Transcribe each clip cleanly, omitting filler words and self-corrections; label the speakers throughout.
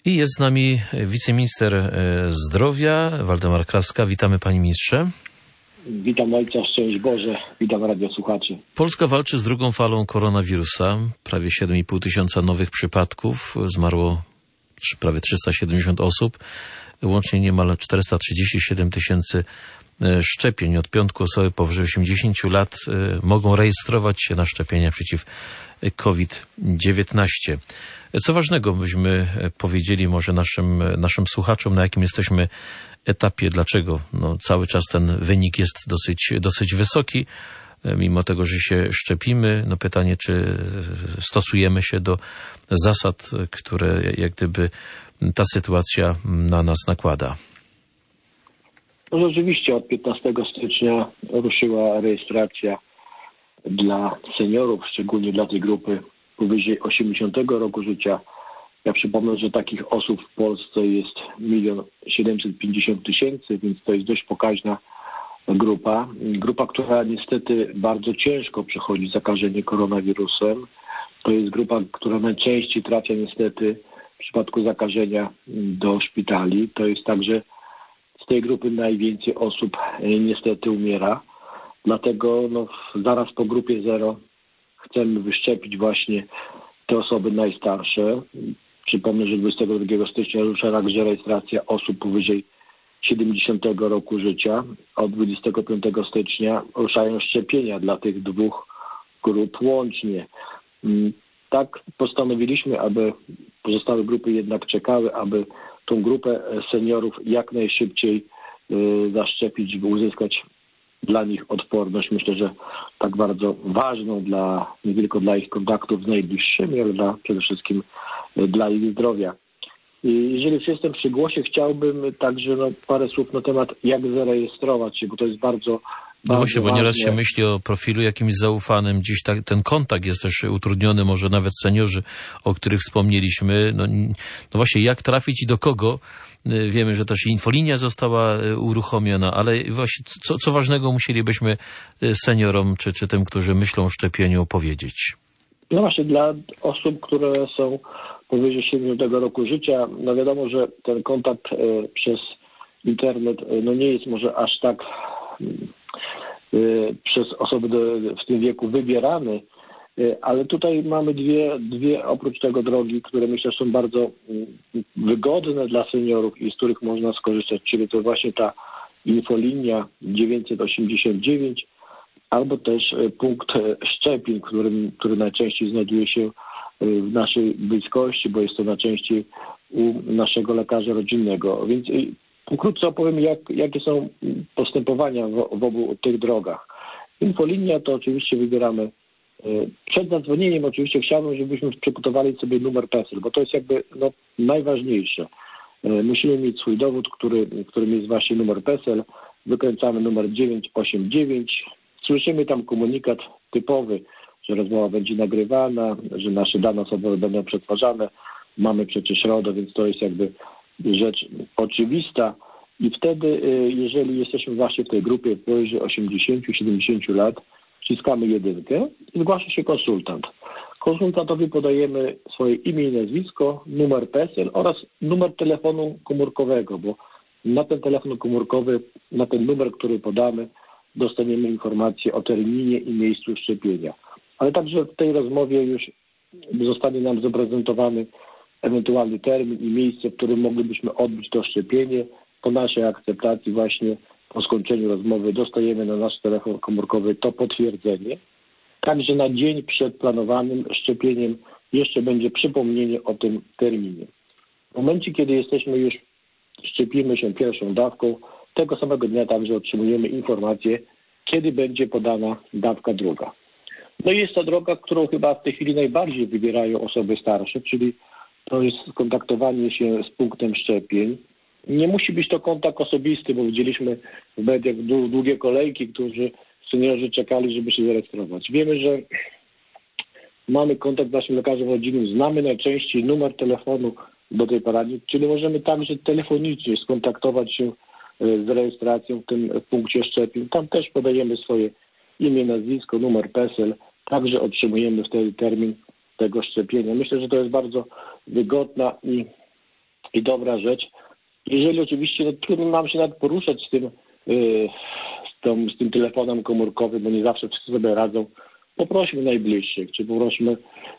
Speaker 1: I jest z nami wiceminister zdrowia Waldemar Kraska. Witamy, panie ministrze.
Speaker 2: Witam ojca, szczęść Boże, witam radiosłuchaczy.
Speaker 1: Polska walczy z drugą falą koronawirusa. Prawie 7,5 tysiąca nowych przypadków. Zmarło prawie 370 osób. Łącznie niemal 437 tysięcy szczepień. Od piątku osoby powyżej 80 lat mogą rejestrować się na szczepienia przeciw COVID-19. Co ważnego byśmy powiedzieli może naszym słuchaczom, na jakim jesteśmy etapie, dlaczego cały czas ten wynik jest dosyć wysoki, mimo tego, że się szczepimy. Pytanie, czy stosujemy się do zasad, które jak gdyby ta sytuacja na nas nakłada.
Speaker 2: No rzeczywiście od 15 stycznia ruszyła rejestracja dla seniorów, szczególnie dla tej grupy powyżej 80 roku życia. Ja przypomnę, że takich osób w Polsce jest 1 750 000, więc to jest dość pokaźna grupa. Grupa, która niestety bardzo ciężko przechodzi zakażenie koronawirusem. To jest grupa, która najczęściej trafia niestety w przypadku zakażenia do szpitali. To jest także z tej grupy najwięcej osób niestety umiera. Dlatego zaraz po grupie 0 chcemy wyszczepić właśnie te osoby najstarsze. Przypomnę, że 22 stycznia rusza także rejestracja osób powyżej 70 roku życia. Od 25 stycznia ruszają szczepienia dla tych dwóch grup łącznie. Tak postanowiliśmy, aby pozostałe grupy jednak czekały, aby tą grupę seniorów jak najszybciej zaszczepić, żeby uzyskać dla nich odporność. Myślę, że tak bardzo ważną nie tylko dla ich kontaktów z najbliższymi, ale przede wszystkim dla ich zdrowia. I jeżeli już jestem przy głosie, chciałbym także parę słów na temat, jak zarejestrować się, bo to jest bardzo
Speaker 1: właśnie, bo nieraz
Speaker 2: ważne.
Speaker 1: się myśli o profilu jakimś zaufanym. Dziś ten kontakt jest też utrudniony, może nawet seniorzy, o których wspomnieliśmy. No właśnie, jak trafić i do kogo? Wiemy, że też infolinia została uruchomiona, ale właśnie co ważnego musielibyśmy seniorom czy tym, którzy myślą o szczepieniu, powiedzieć?
Speaker 2: No właśnie, dla osób, które są powyżej 70 roku życia, wiadomo, że ten kontakt przez internet nie jest może aż tak przez osoby w tym wieku wybierany, ale tutaj mamy dwie oprócz tego drogi, które myślę są bardzo wygodne dla seniorów i z których można skorzystać, czyli to właśnie ta infolinia 989 albo też punkt szczepień, który najczęściej znajduje się w naszej bliskości, bo jest to najczęściej u naszego lekarza rodzinnego. Więc pokrótce opowiem, jakie są postępowania w obu tych drogach. Infolinia to oczywiście wybieramy przed zadzwonieniem. Oczywiście chciałbym, żebyśmy przygotowali sobie numer PESEL, bo to jest jakby najważniejsze. Musimy mieć swój dowód, którym jest właśnie numer PESEL. Wykręcamy numer 989. Słyszymy tam komunikat typowy, że rozmowa będzie nagrywana, że nasze dane osobowe będą przetwarzane. Mamy przecież RODO, więc to jest jakby rzecz oczywista. I wtedy, jeżeli jesteśmy właśnie w tej grupie powyżej 80-70 lat, wciskamy 1 i zgłasza się konsultant. Konsultantowi podajemy swoje imię i nazwisko, numer PESEL oraz numer telefonu komórkowego, bo na ten telefon komórkowy, na ten numer, który podamy, dostaniemy informację o terminie i miejscu szczepienia. Ale także w tej rozmowie już zostanie nam zaprezentowany ewentualny termin i miejsce, w którym moglibyśmy odbyć to szczepienie. Po naszej akceptacji właśnie po skończeniu rozmowy dostajemy na nasz telefon komórkowy to potwierdzenie. Także na dzień przed planowanym szczepieniem jeszcze będzie przypomnienie o tym terminie. W momencie, kiedy już szczepimy się pierwszą dawką, tego samego dnia także otrzymujemy informację, kiedy będzie podana dawka druga. No i jest to droga, którą chyba w tej chwili najbardziej wybierają osoby starsze, czyli to jest kontaktowanie się z punktem szczepień. Nie musi być to kontakt osobisty, bo widzieliśmy w mediach długie kolejki, seniorzy czekali, żeby się zarejestrować. Wiemy, że mamy kontakt z naszym lekarzem rodzinnym, znamy najczęściej numer telefonu do tej poradni, czyli możemy także telefonicznie skontaktować się z rejestracją w tym punkcie szczepień. Tam też podajemy swoje imię, nazwisko, numer PESEL. Także otrzymujemy wtedy termin tego szczepienia. Myślę, że to jest bardzo wygodna i i dobra rzecz. Jeżeli oczywiście trudno nam się nawet poruszać z tym telefonem komórkowym, bo nie zawsze wszyscy sobie radzą, poprośmy najbliższych, czy poprośmy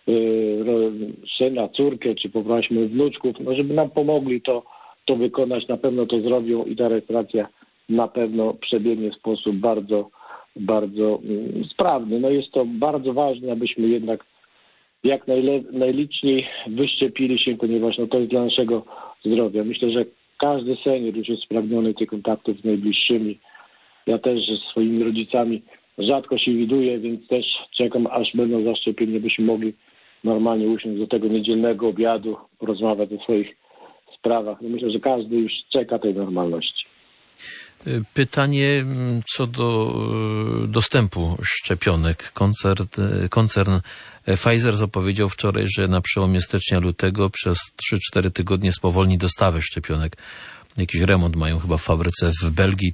Speaker 2: syna, córkę, czy poprośmy wnuczków, żeby nam pomogli to wykonać. Na pewno to zrobią i ta rejestracja na pewno przebiegnie w sposób bardzo, bardzo sprawny. Jest to bardzo ważne, abyśmy jednak jak najliczniej wyszczepili się, ponieważ to jest dla naszego zdrowia. Myślę, że każdy senior już jest spragniony tych kontaktów z najbliższymi. Ja też ze swoimi rodzicami rzadko się widuję, więc też czekam, aż będą zaszczepieni, byśmy mogli normalnie usiąść do tego niedzielnego obiadu, porozmawiać o swoich sprawach. Myślę, że każdy już czeka tej normalności.
Speaker 1: Pytanie co do dostępu szczepionek. Koncern Pfizer zapowiedział wczoraj, że na przełomie stycznia-lutego przez 3-4 tygodnie spowolni dostawę szczepionek. Jakiś remont mają chyba w fabryce w Belgii.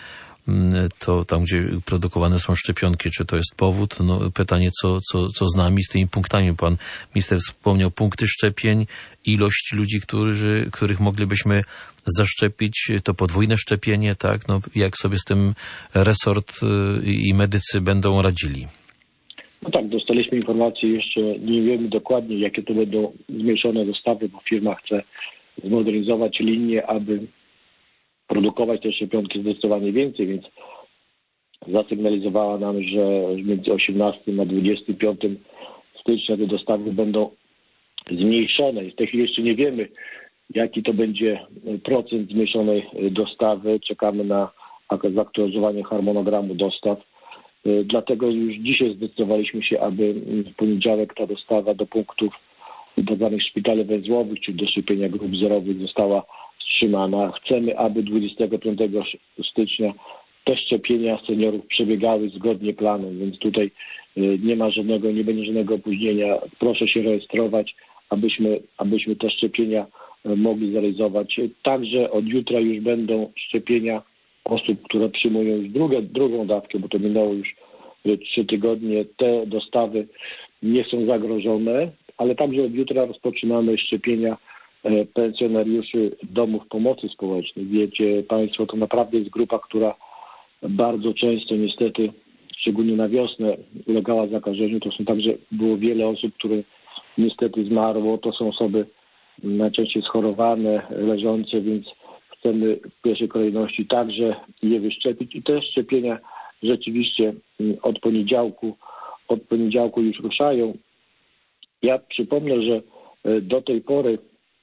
Speaker 1: To tam, gdzie produkowane są szczepionki. Czy to jest powód? Pytanie, co z nami, z tymi punktami? Pan minister wspomniał punkty szczepień, ilość ludzi, których moglibyśmy zaszczepić, to podwójne szczepienie, tak? Jak sobie z tym resort i medycy będą radzili?
Speaker 2: Tak, dostaliśmy informacje, jeszcze nie wiemy dokładnie, jakie to będą zmniejszone dostawy, bo firma chce zmodernizować linię, aby produkować te szczepionki zdecydowanie więcej, więc zasygnalizowała nam, że między 18 a 25 stycznia te dostawy będą zmniejszone. W tej chwili jeszcze nie wiemy, jaki to będzie procent zmniejszonej dostawy. Czekamy na zaktualizowanie harmonogramu dostaw. Dlatego już dzisiaj zdecydowaliśmy się, aby w poniedziałek ta dostawa do punktów tzw. szpitali węzłowych, czyli do szczepienia grup zerowych została wstrzymana. Chcemy, aby 25 stycznia te szczepienia seniorów przebiegały zgodnie planem, więc tutaj nie będzie żadnego opóźnienia. Proszę się rejestrować, abyśmy te szczepienia mogli zrealizować. Także od jutra już będą szczepienia osób, które przyjmują już drugą dawkę, bo to minęło już 3 tygodnie. Te dostawy nie są zagrożone, ale także od jutra rozpoczynamy szczepienia pensjonariuszy domów pomocy społecznej. Wiecie Państwo, to naprawdę jest grupa, która bardzo często niestety, szczególnie na wiosnę, ulegała zakażeniu. To są także, było wiele osób, które niestety zmarło. To są osoby najczęściej schorowane, leżące, więc chcemy w pierwszej kolejności także je wyszczepić. I te szczepienia rzeczywiście od poniedziałku już ruszają. Ja przypomnę, że do tej pory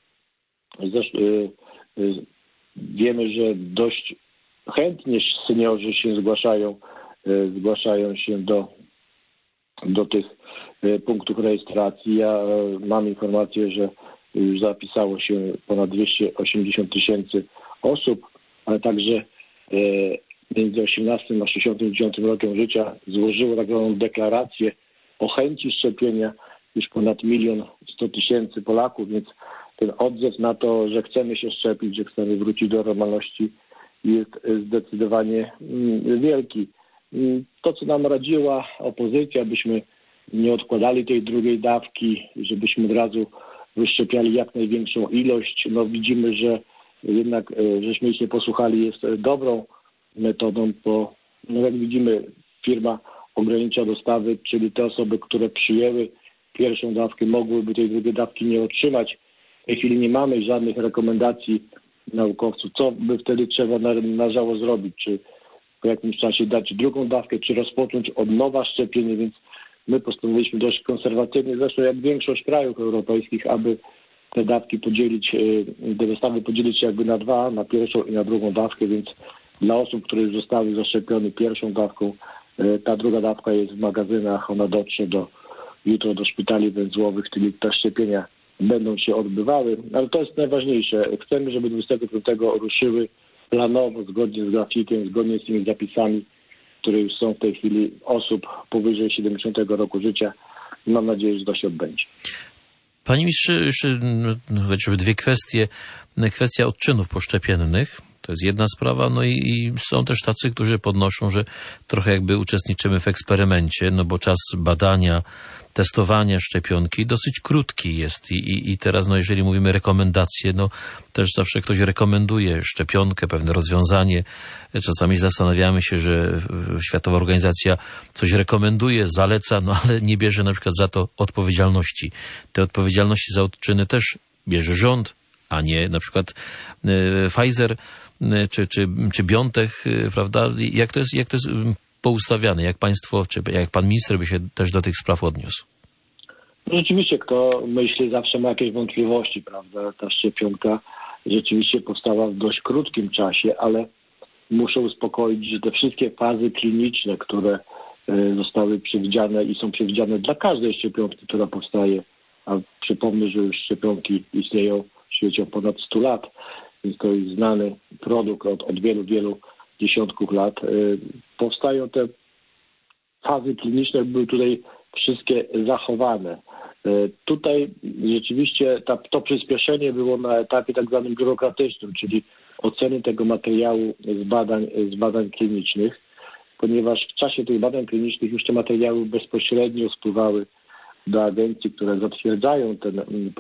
Speaker 2: wiemy, że dość chętnie seniorzy się zgłaszają się do tych punktów rejestracji. Ja mam informację, że już zapisało się ponad 280 tysięcy osób, ale także między 18 a 69 rokiem życia złożyło tak zwaną deklarację o chęci szczepienia już ponad 1 100 000 Polaków, więc ten odzew na to, że chcemy się szczepić, że chcemy wrócić do normalności, jest zdecydowanie wielki. To, co nam radziła opozycja, abyśmy nie odkładali tej drugiej dawki, żebyśmy od razu wyszczepiali jak największą ilość. Widzimy, że jednak, żeśmy ich nie posłuchali, jest dobrą metodą, bo jak widzimy, firma ogranicza dostawy, czyli te osoby, które przyjęły pierwszą dawkę, mogłyby tej drugiej dawki nie otrzymać. W tej chwili nie mamy żadnych rekomendacji naukowców, co by wtedy trzeba należało zrobić, czy po jakimś czasie dać drugą dawkę, czy rozpocząć od nowa szczepienie, więc my postanowiliśmy dość konserwatywnie, zresztą jak większość krajów europejskich, aby te dawki te dostawy podzielić jakby na dwa, na pierwszą i na drugą dawkę, więc dla osób, które już zostały zaszczepione pierwszą dawką, ta druga dawka jest w magazynach, ona dotrze jutro do szpitali węzłowych, czyli te szczepienia będą się odbywały, ale to jest najważniejsze. Chcemy, żeby 25 ruszyły planowo, zgodnie z grafikiem, zgodnie z tymi zapisami, które już są w tej chwili osób powyżej 70 roku życia. Mam nadzieję, że to się odbędzie.
Speaker 1: Panie ministrze, jeszcze chociażby 2 kwestie. Kwestia odczynów poszczepiennych. To jest jedna sprawa, no i są też tacy, którzy podnoszą, że trochę jakby uczestniczymy w eksperymencie, no bo czas badania, testowania szczepionki dosyć krótki jest i teraz, no jeżeli mówimy rekomendacje, no też zawsze ktoś rekomenduje szczepionkę, pewne rozwiązanie. Czasami zastanawiamy się, że Światowa Organizacja coś rekomenduje, zaleca, no ale nie bierze na przykład za to odpowiedzialności. Te odpowiedzialności za odczyny też bierze rząd, a nie na przykład Pfizer czy BioNTech, prawda? Jak to jest poustawiane? Jak państwo, czy jak pan minister by się też do tych spraw odniósł?
Speaker 2: Rzeczywiście, kto myśli, zawsze ma jakieś wątpliwości, prawda? Ta szczepionka rzeczywiście powstała w dość krótkim czasie, ale muszę uspokoić, że te wszystkie fazy kliniczne, które zostały przewidziane i są przewidziane dla każdej szczepionki, która powstaje, a przypomnę, że już szczepionki istnieją w świecie od ponad 100 lat, więc to jest znany produkt od wielu, wielu dziesiątków lat. Powstają te fazy kliniczne, były tutaj wszystkie zachowane. Tutaj rzeczywiście to przyspieszenie było na etapie tak zwanym biurokratycznym, czyli oceny tego materiału z badań klinicznych, ponieważ w czasie tych badań klinicznych już te materiały bezpośrednio spływały do agencji, które zatwierdzają ten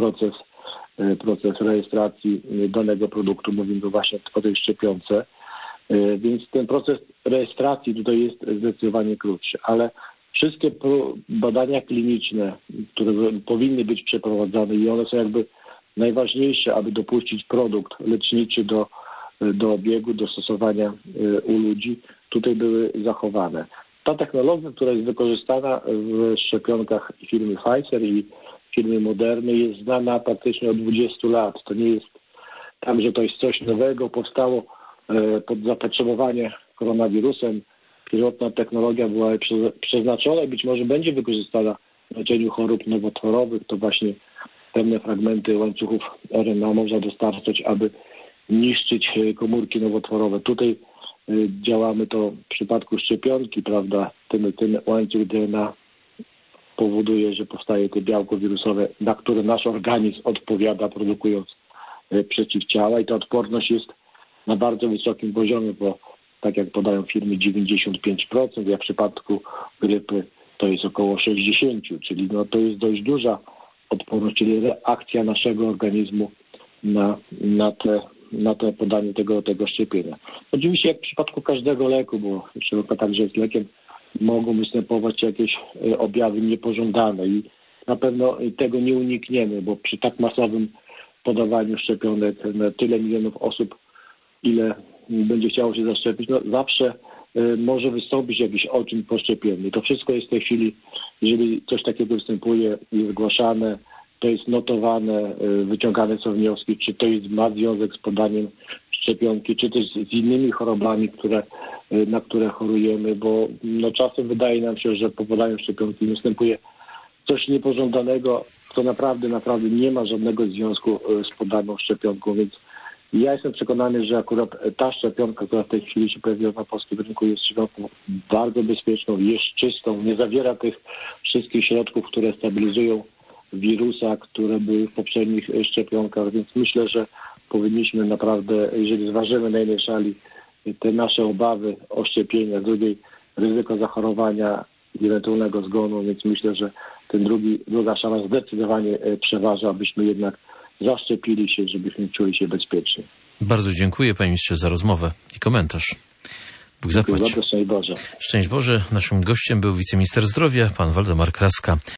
Speaker 2: proces rejestracji danego produktu. Mówimy właśnie o tej szczepionce. Więc ten proces rejestracji tutaj jest zdecydowanie krótszy, ale wszystkie badania kliniczne, które powinny być przeprowadzane i one są jakby najważniejsze, aby dopuścić produkt leczniczy do obiegu, do stosowania u ludzi, tutaj były zachowane. Ta technologia, która jest wykorzystana w szczepionkach firmy Pfizer i firmy Moderny, jest znana praktycznie od 20 lat. To nie jest tak, że to jest coś nowego, powstało pod zapotrzebowanie koronawirusem. Pierwotna technologia była przeznaczona i być może będzie wykorzystana w leczeniu chorób nowotworowych. To właśnie pewne fragmenty łańcuchów RNA można dostarczać, aby niszczyć komórki nowotworowe. Tutaj działamy to w przypadku szczepionki, prawda? Ten łańcuch DNA powoduje, że powstaje to białko wirusowe, na które nasz organizm odpowiada, produkując przeciwciała i ta odporność jest na bardzo wysokim poziomie, bo tak jak podają firmy 95%, a w przypadku grypy to jest około 60%, czyli no to jest dość duża odporność, czyli reakcja naszego organizmu na te podanie tego szczepienia. Oczywiście jak w przypadku każdego leku, bo szczepionka także jest lekiem, mogą występować jakieś objawy niepożądane i na pewno tego nie unikniemy, bo przy tak masowym podawaniu szczepionek na tyle milionów osób, ile będzie chciało się zaszczepić, no zawsze może wystąpić jakiś odczyn poszczepienny. To wszystko jest w tej chwili, jeżeli coś takiego występuje, jest zgłaszane, to jest notowane, wyciągane są wnioski, czy to ma związek z podaniem szczepionki, czy też z innymi chorobami, na które chorujemy, bo no czasem wydaje nam się, że po podaniu szczepionki występuje coś niepożądanego, co naprawdę nie ma żadnego związku z podaną szczepionką, więc ja jestem przekonany, że akurat ta szczepionka, która w tej chwili się pojawiła na polskim rynku, jest szczepionką bardzo bezpieczną, jest czystą, nie zawiera tych wszystkich środków, które stabilizują wirusa, które były w poprzednich szczepionkach, więc myślę, że powinniśmy naprawdę, jeżeli zważymy na jednej szali te nasze obawy o szczepienia, z drugiej ryzyko zachorowania i ewentualnego zgonu, więc myślę, że druga szala zdecydowanie przeważa, abyśmy jednak zaszczepili się, żebyśmy czuli się bezpiecznie.
Speaker 1: Bardzo dziękuję panie ministrze za rozmowę i komentarz. Bóg zapłać.
Speaker 2: Szczęść Boże.
Speaker 1: Szczęść Boże. Naszym gościem był wiceminister zdrowia, pan Waldemar Kraska.